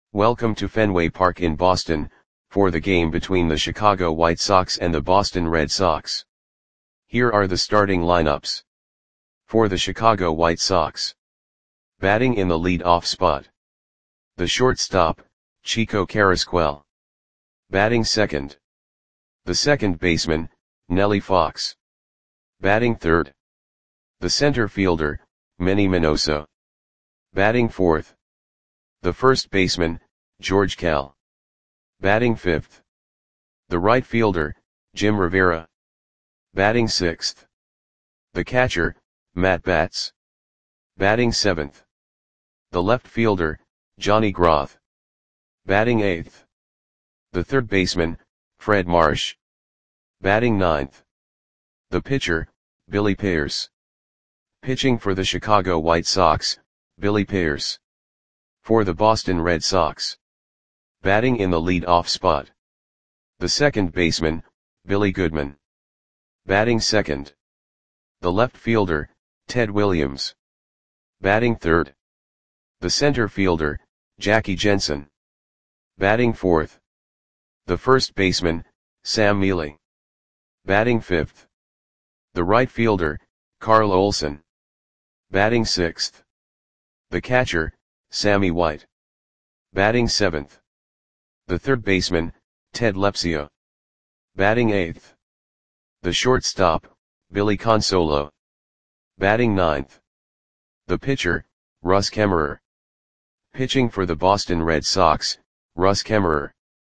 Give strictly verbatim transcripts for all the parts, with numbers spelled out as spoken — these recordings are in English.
Welcome to Fenway Park in Boston, for the game between the Chicago White Sox and the Boston Red Sox. Here are the starting lineups. For the Chicago White Sox. Batting in the lead-off spot. The shortstop, Chico Carrasquel. Batting second. The second baseman, Nellie Fox. Batting third. The center fielder, Manny Minoso. Batting fourth. The first baseman, George Kell. Batting fifth. The right fielder, Jim Rivera. Batting sixth. The catcher, Matt Batts. Batting seventh. The left fielder, Johnny Groth. Batting eighth. The third baseman, Fred Marsh. Batting ninth. The pitcher, Billy Pierce. Pitching for the Chicago White Sox, Billy Pierce. For the Boston Red Sox. Batting in the lead-off spot. The second baseman, Billy Goodman. Batting second. The left fielder, Ted Williams. Batting third. The center fielder, Jackie Jensen. Batting fourth. The first baseman, Sam Mele. Batting fifth. The right fielder, Carl Olson. Batting sixth. The catcher, Sammy White. Batting seventh. The third baseman, Ted Lepsio. Batting eighth. The shortstop, Billy Consolo. Batting ninth. The pitcher, Russ Kemmerer. Pitching for the Boston Red Sox, Russ Kemmerer.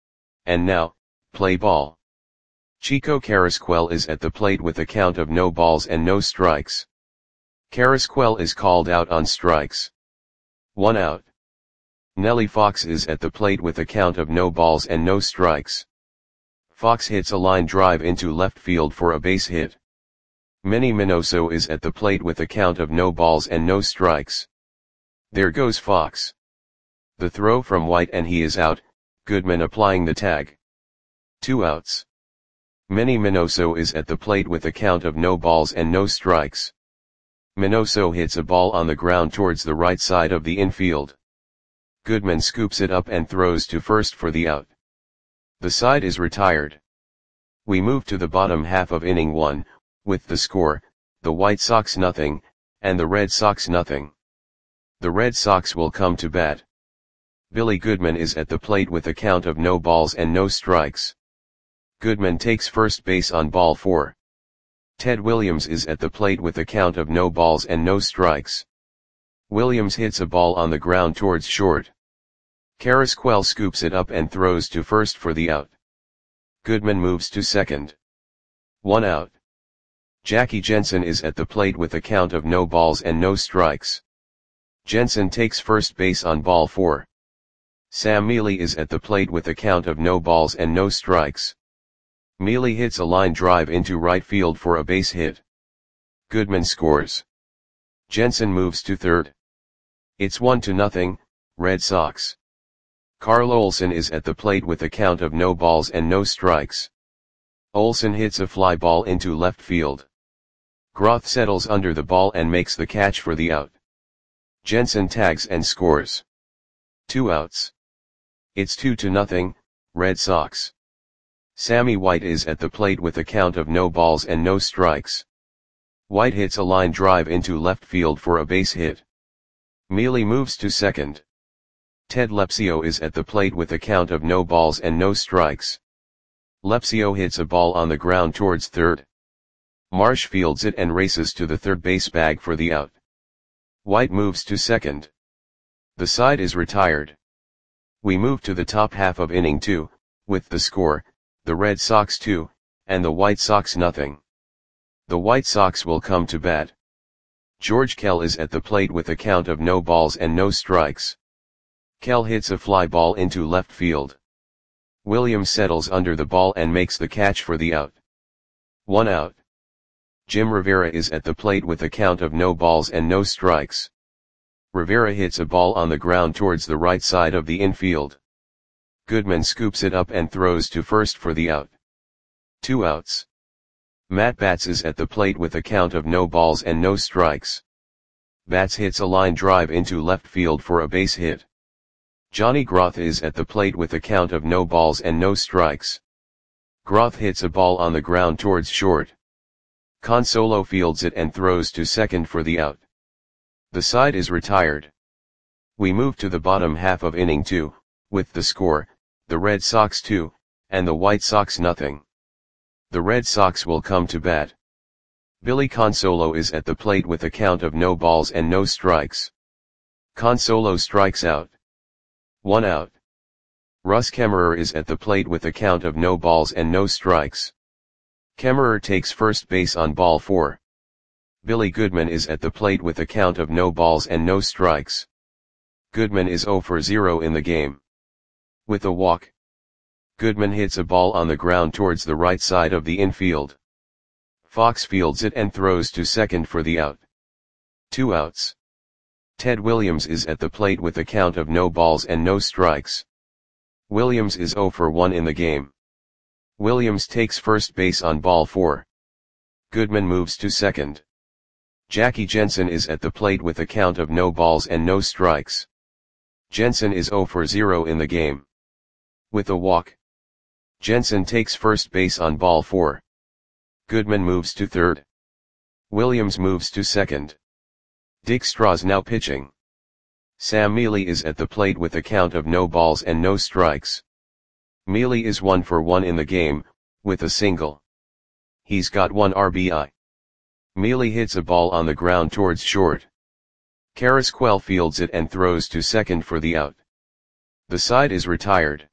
And now, play ball. Chico Carrasquel is at the plate with a count of no balls and no strikes. Carrasquel is called out on strikes. One out. Nellie Fox is at the plate with a count of no balls and no strikes. Fox hits a line drive into left field for a base hit. Manny Minoso is at the plate with a count of no balls and no strikes. There goes Fox. The throw from White and he is out, Goodman applying the tag. Two outs. Manny Minoso is at the plate with a count of no balls and no strikes. Minoso hits a ball on the ground towards the right side of the infield. Goodman scoops it up and throws to first for the out. The side is retired. We move to the bottom half of inning one, with the score, the White Sox nothing, and the Red Sox nothing. The Red Sox will come to bat. Billy Goodman is at the plate with a count of no balls and no strikes. Goodman takes first base on ball four. Ted Williams is at the plate with a count of no balls and no strikes. Williams hits a ball on the ground towards short. Carrasquel scoops it up and throws to first for the out. Goodman moves to second. One out. Jackie Jensen is at the plate with a count of no balls and no strikes. Jensen takes first base on ball four. Sam Mele is at the plate with a count of no balls and no strikes. Mele hits a line drive into right field for a base hit. Goodman scores. Jensen moves to third. It's one to nothing, Red Sox. Carl Olson is at the plate with a count of no balls and no strikes. Olson hits a fly ball into left field. Groth settles under the ball and makes the catch for the out. Jensen tags and scores. Two outs. It's two to nothing, Red Sox. Sammy White is at the plate with a count of no balls and no strikes. White hits a line drive into left field for a base hit. Mele moves to second. Ted Lepsio is at the plate with a count of no balls and no strikes. Lepsio hits a ball on the ground towards third. Marsh fields it and races to the third base bag for the out. White moves to second. The side is retired. We move to the top half of inning two, with the score, the Red Sox two, and the White Sox nothing. The White Sox will come to bat. George Kell is at the plate with a count of no balls and no strikes. Kell hits a fly ball into left field. Williams settles under the ball and makes the catch for the out. One out. Jim Rivera is at the plate with a count of no balls and no strikes. Rivera hits a ball on the ground towards the right side of the infield. Goodman scoops it up and throws to first for the out. Two outs. Matt Batts is at the plate with a count of no balls and no strikes. Batts hits a line drive into left field for a base hit. Johnny Groth is at the plate with a count of no balls and no strikes. Groth hits a ball on the ground towards short. Consolo fields it and throws to second for the out. The side is retired. We move to the bottom half of inning two, with the score, the Red Sox two, and the White Sox nothing. The Red Sox will come to bat. Billy Consolo is at the plate with a count of no balls and no strikes. Consolo strikes out. One out. Russ Kemmerer is at the plate with a count of no balls and no strikes. Kemmerer takes first base on ball four. Billy Goodman is at the plate with a count of no balls and no strikes. Goodman is zero for zero in the game. With a walk, Goodman hits a ball on the ground towards the right side of the infield. Fox fields it and throws to second for the out. Two outs. Ted Williams is at the plate with a count of no balls and no strikes. Williams is zero for one in the game. Williams takes first base on ball four. Goodman moves to second. Jackie Jensen is at the plate with a count of no balls and no strikes. Jensen is zero for zero in the game. With a walk, Jensen takes first base on ball four. Goodman moves to third. Williams moves to second. Dick Straws now pitching. Sam Mealy is at the plate with a count of no balls and no strikes. Mealy is one for one in the game, with a single. He's got one R B I. Mealy hits a ball on the ground towards short. Carrasquel fields it and throws to second for the out. The side is retired.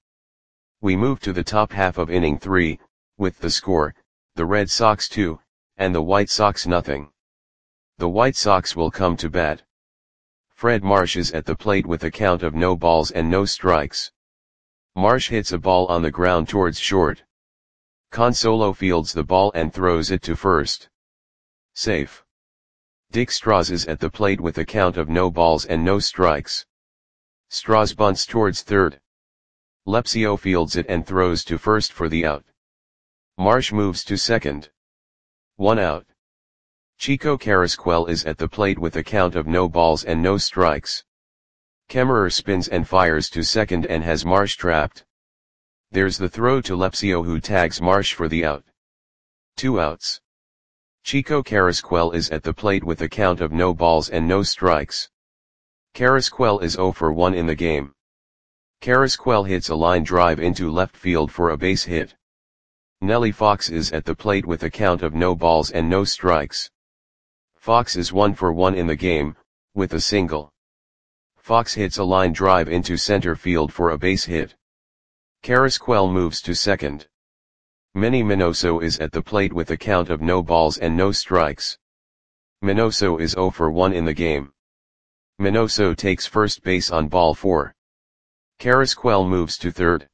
We move to the top half of inning three, with the score, the Red Sox two, and the White Sox nothing. The White Sox will come to bat. Fred Marsh is at the plate with a count of no balls and no strikes. Marsh hits a ball on the ground towards short. Consolo fields the ball and throws it to first. Safe. Dick Straws is at the plate with a count of no balls and no strikes. Straws bunts towards third. Lepsio fields it and throws to first for the out. Marsh moves to second. One out. Chico Carrasquel is at the plate with a count of no balls and no strikes. Kemmerer spins and fires to second and has Marsh trapped. There's the throw to Lepsio, who tags Marsh for the out. Two outs. Chico Carrasquel is at the plate with a count of no balls and no strikes. Carrasquel is zero for one in the game. Carrasquel hits a line drive into left field for a base hit. Nellie Fox is at the plate with a count of no balls and no strikes. Fox is one for one in the game, with a single. Fox hits a line drive into center field for a base hit. Carrasquel moves to second. Manny Minoso is at the plate with a count of no balls and no strikes. Minoso is zero for one in the game. Minoso takes first base on ball four. Carrasquel moves to third.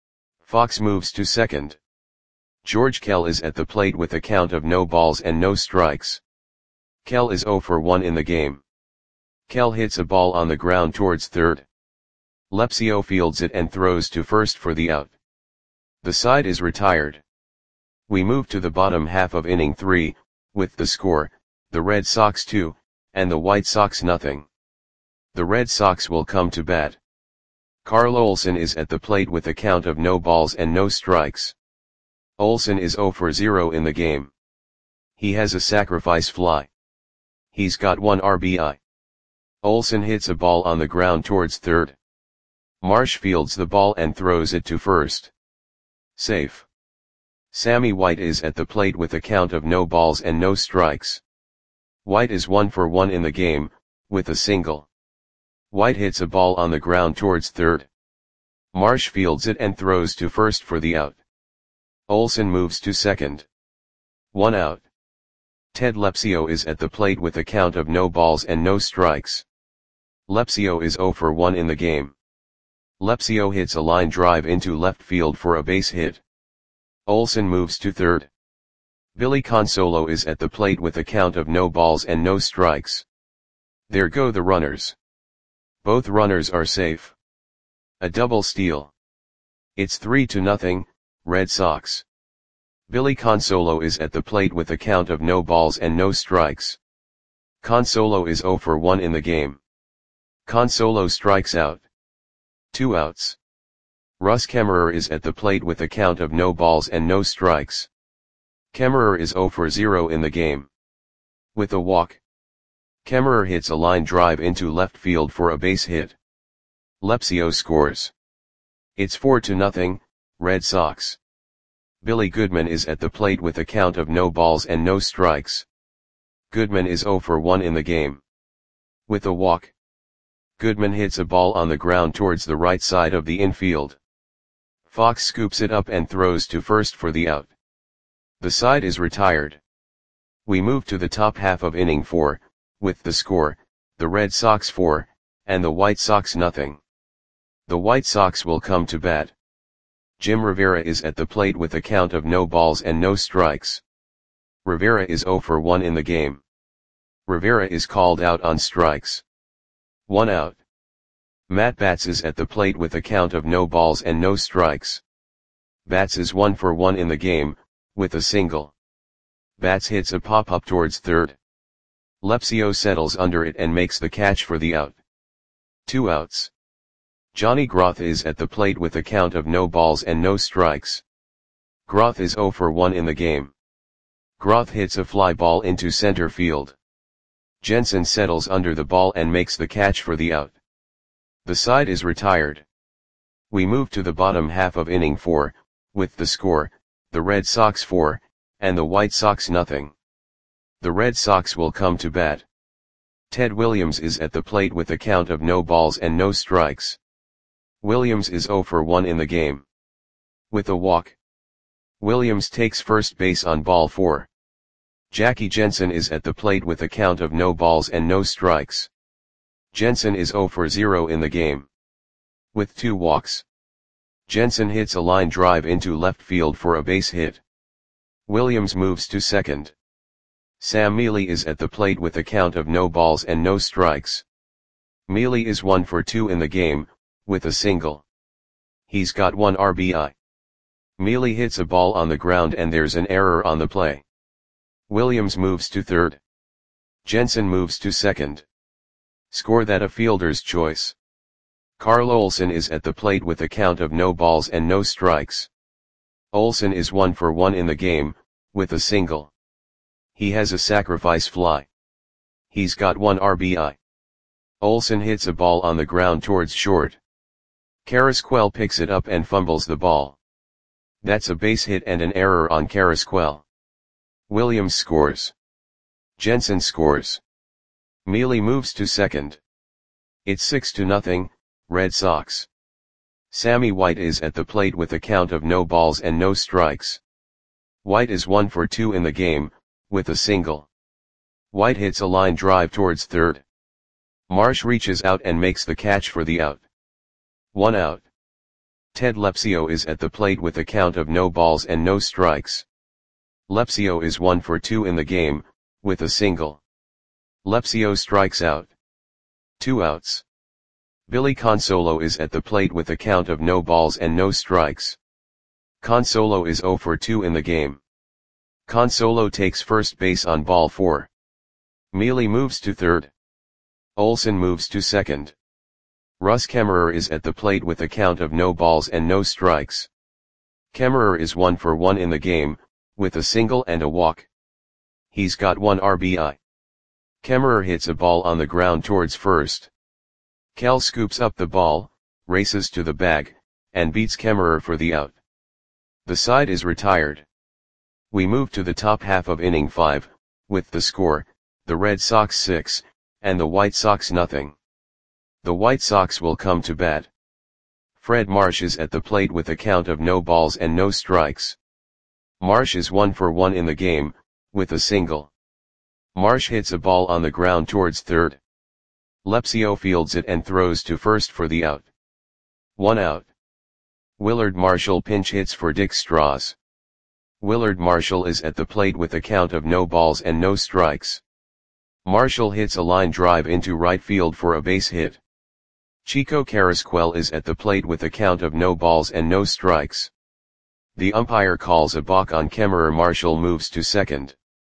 Fox moves to second. George Kell is at the plate with a count of no balls and no strikes. Kell is zero for one in the game. Kell hits a ball on the ground towards third. Lepsio fields it and throws to first for the out. The side is retired. We move to the bottom half of inning three, with the score, the Red Sox two, and the White Sox nothing. The Red Sox will come to bat. Carl Olson is at the plate with a count of no balls and no strikes. Olson is zero for zero in the game. He has a sacrifice fly. He's got one R B I. Olson hits a ball on the ground towards third. Marsh fields the ball and throws it to first. Safe. Sammy White is at the plate with a count of no balls and no strikes. White is one for one in the game, with a single. White hits a ball on the ground towards third. Marsh fields it and throws to first for the out. Olson moves to second. One out. Ted Lepsio is at the plate with a count of no balls and no strikes. Lepsio is zero for one in the game. Lepsio hits a line drive into left field for a base hit. Olson moves to third. Billy Consolo is at the plate with a count of no balls and no strikes. There go the runners. Both runners are safe. A double steal. It's three to nothing, Red Sox. Billy Consolo is at the plate with a count of no balls and no strikes. Consolo is zero for one in the game. Consolo strikes out. Two outs. Russ Kemmerer is at the plate with a count of no balls and no strikes. Kemmerer is zero for zero in the game. With a walk, Kemmerer hits a line drive into left field for a base hit. Lepsio scores. It's four to nothing, Red Sox. Billy Goodman is at the plate with a count of no balls and no strikes. Goodman is zero for one in the game. With a walk, Goodman hits a ball on the ground towards the right side of the infield. Fox scoops it up and throws to first for the out. The side is retired. We move to the top half of inning four, with the score, the Red Sox four, and the White Sox nothing. The White Sox will come to bat. Jim Rivera is at the plate with a count of no balls and no strikes. Rivera is zero for one in the game. Rivera is called out on strikes. One out. Matt Batts is at the plate with a count of no balls and no strikes. Batts is one for one in the game, with a single. Batts hits a pop-up towards third. Lepsio settles under it and makes the catch for the out. Two outs. Johnny Groth is at the plate with a count of no balls and no strikes. Groth is zero for one in the game. Groth hits a fly ball into center field. Jensen settles under the ball and makes the catch for the out. The side is retired. We move to the bottom half of inning four, with the score, the Red Sox four, and the White Sox nothing. The Red Sox will come to bat. Ted Williams is at the plate with a count of no balls and no strikes. Williams is zero for one in the game. With a walk, Williams takes first base on ball four. Jackie Jensen is at the plate with a count of no balls and no strikes. Jensen is zero for zero in the game. With two walks, Jensen hits a line drive into left field for a base hit. Williams moves to second. Sam Mealy is at the plate with a count of no balls and no strikes. Mealy is one for two in the game, with a single. He's got one R B I. Mealy hits a ball on the ground and there's an error on the play. Williams moves to third. Jensen moves to second. Score that a fielder's choice. Carl Olson is at the plate with a count of no balls and no strikes. Olson is one for one in the game, with a single. He has a sacrifice fly. He's got one R B I. Olson hits a ball on the ground towards short. Carrasquel picks it up and fumbles the ball. That's a base hit and an error on Carrasquel. Williams scores. Jensen scores. Mealy moves to second. It's six to nothing, Red Sox. Sammy White is at the plate with a count of no balls and no strikes. White is one for two in the game, with a single. White hits a line drive towards third. Marsh reaches out and makes the catch for the out. One out. Ted Lepsio is at the plate with a count of no balls and no strikes. Lepsio is one for two in the game, with a single. Lepsio strikes out. Two outs. Billy Consolo is at the plate with a count of no balls and no strikes. Consolo is zero for two in the game. Consolo takes first base on ball four. Mealy moves to third. Olson moves to second. Russ Kemmerer is at the plate with a count of no balls and no strikes. Kemmerer is one for one in the game, with a single and a walk. He's got one R B I. Kemmerer hits a ball on the ground towards first. Kell scoops up the ball, races to the bag, and beats Kemmerer for the out. The side is retired. We move to the top half of inning five, with the score, the Red Sox six, and the White Sox nothing. The White Sox will come to bat. Fred Marsh is at the plate with a count of no balls and no strikes. Marsh is one for one in the game, with a single. Marsh hits a ball on the ground towards third. Lepsio fields it and throws to first for the out. One out. Willard Marshall pinch hits for Dick Strauss. Willard Marshall is at the plate with a count of no balls and no strikes. Marshall hits a line drive into right field for a base hit. Chico Carrasquel is at the plate with a count of no balls and no strikes. The umpire calls a balk on Kemmerer. Marshall moves to second.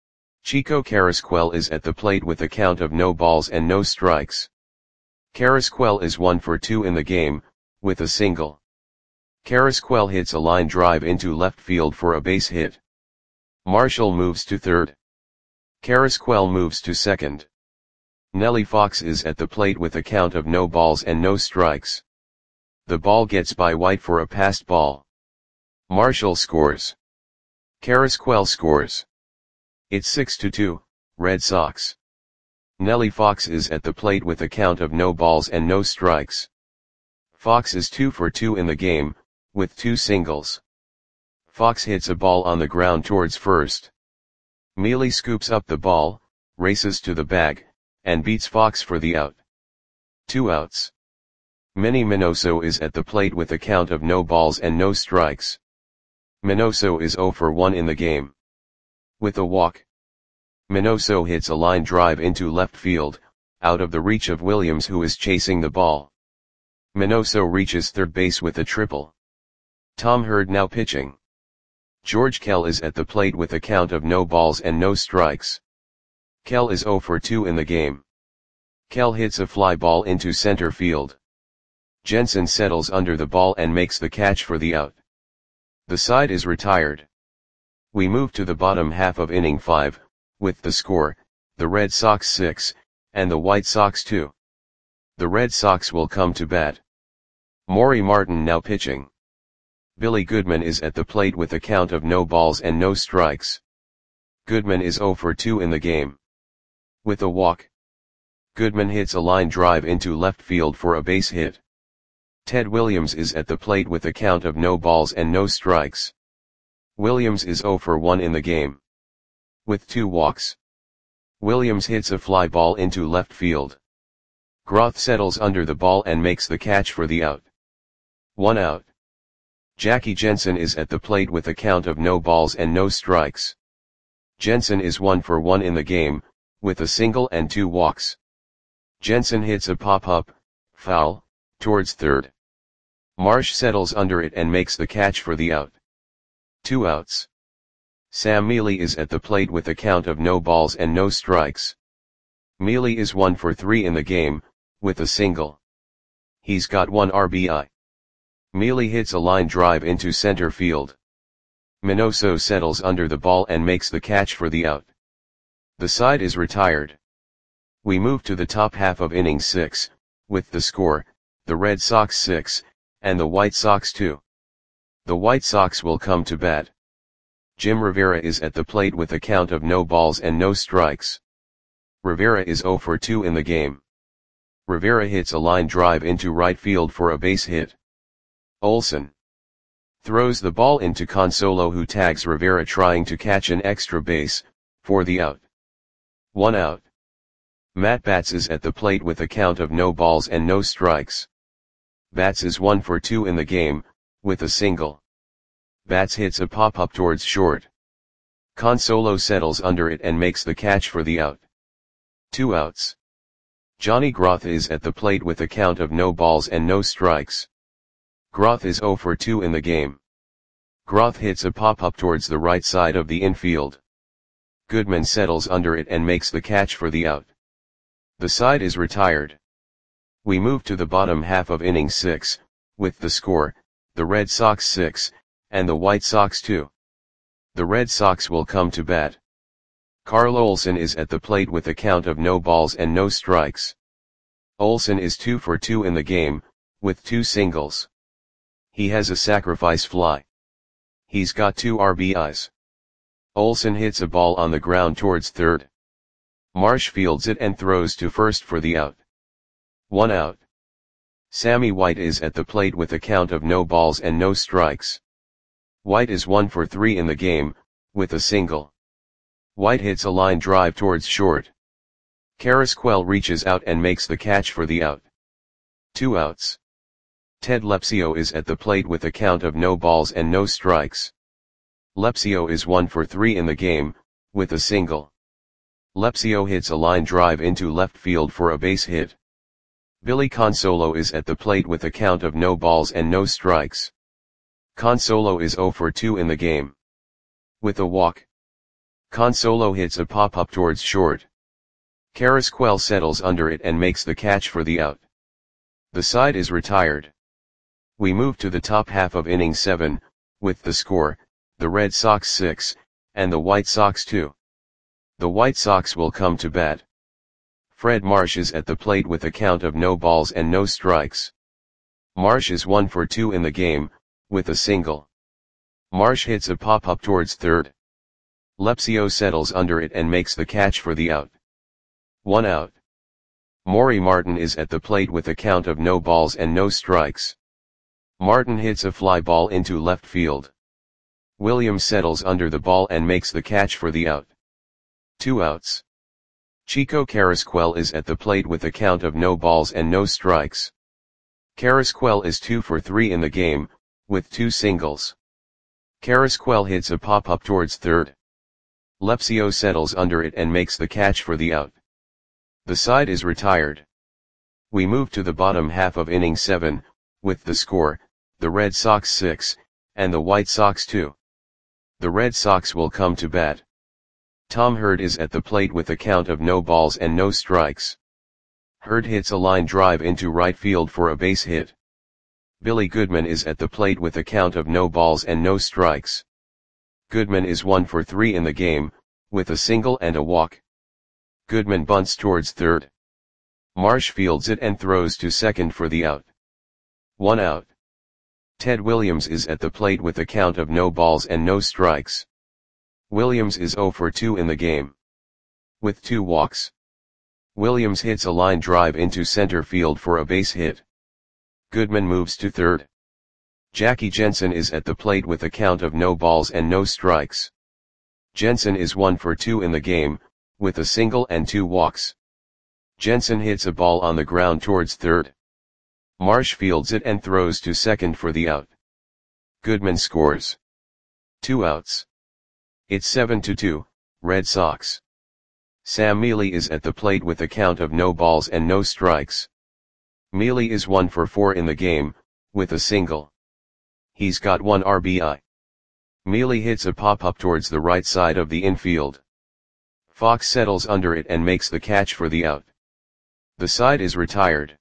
Chico Carrasquel is at the plate with a count of no balls and no strikes. Carrasquel is one for two in the game, with a single. Carrasquel hits a line drive into left field for a base hit. Marshall moves to third. Carrasquel moves to second. Nellie Fox is at the plate with a count of no balls and no strikes. The ball gets by White for a passed ball. Marshall scores. Carrasquel scores. It's six to two, Red Sox. Nellie Fox is at the plate with a count of no balls and no strikes. Fox is two for two in the game, with two singles. Fox hits a ball on the ground towards first. Mealy scoops up the ball, races to the bag, and beats Fox for the out. Two outs. Manny Minoso is at the plate with a count of no balls and no strikes. Minoso is zero for one in the game. With a walk. Minoso hits a line drive into left field, out of the reach of Williams, who is chasing the ball. Minoso reaches third base with a triple. Tom Hurd now pitching. George Kell is at the plate with a count of no balls and no strikes. Kell is zero for two in the game. Kell hits a fly ball into center field. Jensen settles under the ball and makes the catch for the out. The side is retired. We move to the bottom half of inning five, with the score, the Red Sox six, and the White Sox two. The Red Sox will come to bat. Maury Martin now pitching. Billy Goodman is at the plate with a count of no balls and no strikes. Goodman is zero for two in the game. With a walk. Goodman hits a line drive into left field for a base hit. Ted Williams is at the plate with a count of no balls and no strikes. Williams is zero for one in the game. With two walks. Williams hits a fly ball into left field. Groth settles under the ball and makes the catch for the out. One out. Jackie Jensen is at the plate with a count of no balls and no strikes. Jensen is one for one in the game, with a single and two walks. Jensen hits a pop-up, foul, towards third. Marsh settles under it and makes the catch for the out. Two outs. Sam Mealy is at the plate with a count of no balls and no strikes. Mealy is one for three in the game, with a single. He's got one R B I. Mealy hits a line drive into center field. Minoso settles under the ball and makes the catch for the out. The side is retired. We move to the top half of inning six, with the score, the Red Sox six, and the White Sox two. The White Sox will come to bat. Jim Rivera is at the plate with a count of no balls and no strikes. Rivera is zero for two in the game. Rivera hits a line drive into right field for a base hit. Olson throws the ball into Consolo, who tags Rivera trying to catch an extra base, for the out. One out. Matt Batts is at the plate with a count of no balls and no strikes. Batts is one for two in the game, with a single. Batts hits a pop-up towards short. Consolo settles under it and makes the catch for the out. Two outs. Johnny Groth is at the plate with a count of no balls and no strikes. Groth is zero for two in the game. Groth hits a pop-up towards the right side of the infield. Goodman settles under it and makes the catch for the out. The side is retired. We move to the bottom half of inning six, with the score, the Red Sox six, and the White Sox two. The Red Sox will come to bat. Carl Olson is at the plate with a count of no balls and no strikes. Olson is two for two in the game, with two singles. He has a sacrifice fly. He's got two R B Is. Olson hits a ball on the ground towards third. Marsh fields it and throws to first for the out. One out. Sammy White is at the plate with a count of no balls and no strikes. White is one for three in the game, with a single. White hits a line drive towards short. Carrasquel reaches out and makes the catch for the out. Two outs. Ted Lepsio is at the plate with a count of no balls and no strikes. Lepsio is one for three in the game, with a single. Lepsio hits a line drive into left field for a base hit. Billy Consolo is at the plate with a count of no balls and no strikes. Consolo is zero for two in the game. With a walk. Consolo hits a pop-up towards short. Carrasquel settles under it and makes the catch for the out. The side is retired. We move to the top half of inning seven, with the score, the Red Sox six, and the White Sox two. The White Sox will come to bat. Fred Marsh is at the plate with a count of no balls and no strikes. Marsh is one for two in the game, with a single. Marsh hits a pop-up towards third. Lepsio settles under it and makes the catch for the out. One out. Maury Martin is at the plate with a count of no balls and no strikes. Martin hits a fly ball into left field. Williams settles under the ball and makes the catch for the out. Two outs. Chico Carrasquel is at the plate with a count of no balls and no strikes. Carrasquel is two for three in the game, with two singles. Carrasquel hits a pop-up towards third. Lepsio settles under it and makes the catch for the out. The side is retired. We move to the bottom half of inning seven, with the score, the Red Sox six, and the White Sox two. The Red Sox will come to bat. Tom Hurd is at the plate with a count of no balls and no strikes. Hurd hits a line drive into right field for a base hit. Billy Goodman is at the plate with a count of no balls and no strikes. Goodman is one for three in the game, with a single and a walk. Goodman bunts towards third. Marsh fields it and throws to second for the out. One out. Ted Williams is at the plate with a count of no balls and no strikes. Williams is zero for two in the game, with two walks. Williams hits a line drive into center field for a base hit. Goodman moves to third. Jackie Jensen is at the plate with a count of no balls and no strikes. Jensen is one for two in the game, with a single and two walks. Jensen hits a ball on the ground towards third. Marsh fields it and throws to second for the out. Goodman scores. Two outs. It's seven to two, Red Sox. Sam Mealy is at the plate with a count of no balls and no strikes. Mealy is one for four in the game, with a single. He's got one R B I. Mealy hits a pop-up towards the right side of the infield. Fox settles under it and makes the catch for the out. The side is retired.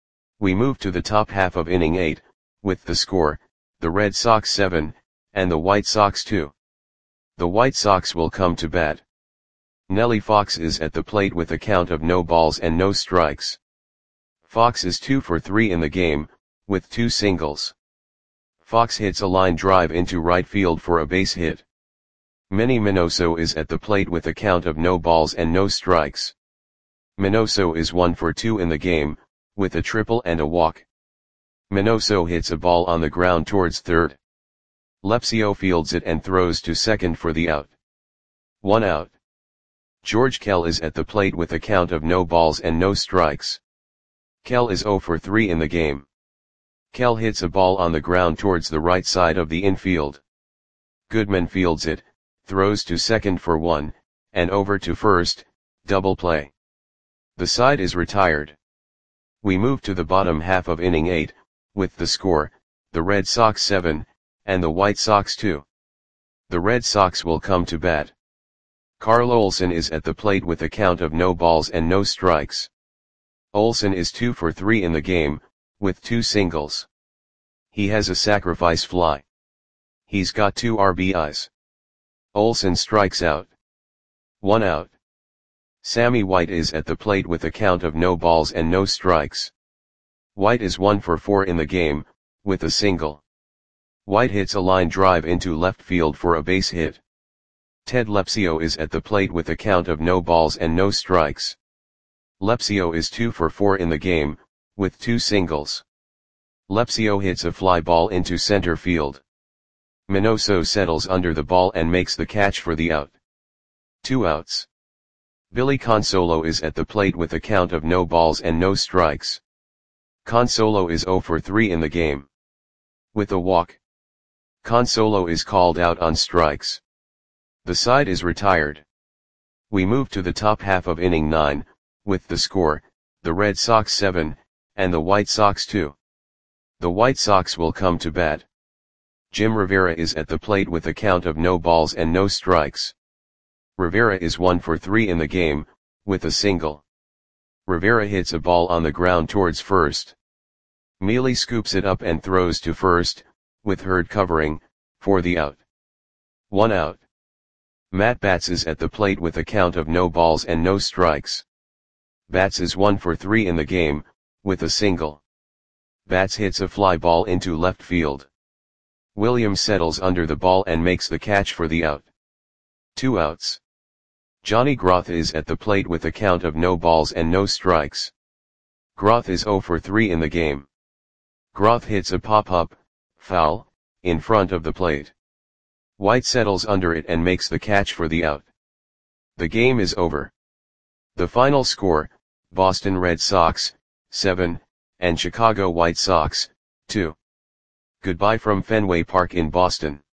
We move to the top half of inning eight, with the score, the Red Sox seven, and the White Sox two. The White Sox will come to bat. Nellie Fox is at the plate with a count of no balls and no strikes. Fox is two for three in the game, with two singles. Fox hits a line drive into right field for a base hit. Manny Minoso is at the plate with a count of no balls and no strikes. Minoso is one for two in the game, with a triple and a walk. Minoso hits a ball on the ground towards third. Lepsio fields it and throws to second for the out. One out. George Kell is at the plate with a count of no balls and no strikes. Kell is zero for three in the game. Kell hits a ball on the ground towards the right side of the infield. Goodman fields it, throws to second for one, and over to first, double play. The side is retired. We move to the bottom half of inning eight, with the score, the Red Sox seven, and the White Sox two. The Red Sox will come to bat. Carl Olson is at the plate with a count of no balls and no strikes. Olson is two for three in the game, with two singles. He has a sacrifice fly. He's got two R B Is. Olson strikes out. One out. Sammy White is at the plate with a count of no balls and no strikes. White is one for four in the game, with a single. White hits a line drive into left field for a base hit. Ted Lepsio is at the plate with a count of no balls and no strikes. Lepsio is two for four in the game, with two singles. Lepsio hits a fly ball into center field. Minoso settles under the ball and makes the catch for the out. Two outs. Billy Consolo is at the plate with a count of no balls and no strikes. Consolo is zero for three in the game, with a walk. Consolo is called out on strikes. The side is retired. We move to the top half of inning nine, with the score, the Red Sox seven, and the White Sox two. The White Sox will come to bat. Jim Rivera is at the plate with a count of no balls and no strikes. Rivera is one for three in the game, with a single. Rivera hits a ball on the ground towards first. Mealy scoops it up and throws to first, with Hurd covering, for the out. One out. Matt Batts is at the plate with a count of no balls and no strikes. Batts is one for three in the game, with a single. Batts hits a fly ball into left field. Williams settles under the ball and makes the catch for the out. Two outs. Johnny Groth is at the plate with a count of no balls and no strikes. Groth is zero for three in the game. Groth hits a pop-up, foul, in front of the plate. White settles under it and makes the catch for the out. The game is over. The final score, Boston Red Sox, seven, and Chicago White Sox, two. Goodbye from Fenway Park in Boston.